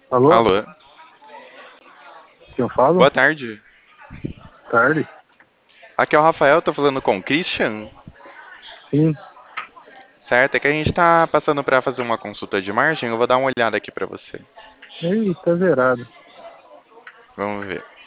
Alô? Alô, Quem eu falo? boa tarde. Tarde? Aqui é o Rafael, tô falando com o Christian. Sim. Certo, é que a gente tá passando pra fazer uma consulta de margem, eu vou dar uma olhada aqui pra você. Ei, tá zerado. Vamos ver.